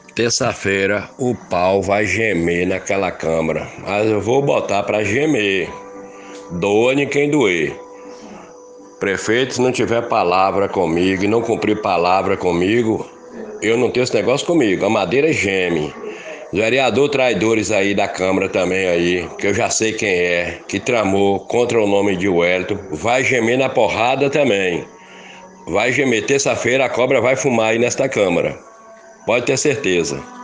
Terça-feira o pau vai gemer naquela Câmara, mas eu vou botar para gemer. Doa-me quem doer. Prefeito, se não tiver palavra comigo e não cumprir palavra comigo, eu não tenho esse negócio comigo. A madeira geme. Vereador traidores aí da Câmara também aí, que eu já sei quem é, que tramou contra o nome de Wellington, vai gemer na porrada também. Vai gemer. Terça-feira a cobra vai fumar aí nesta Câmara. Pode ter certeza.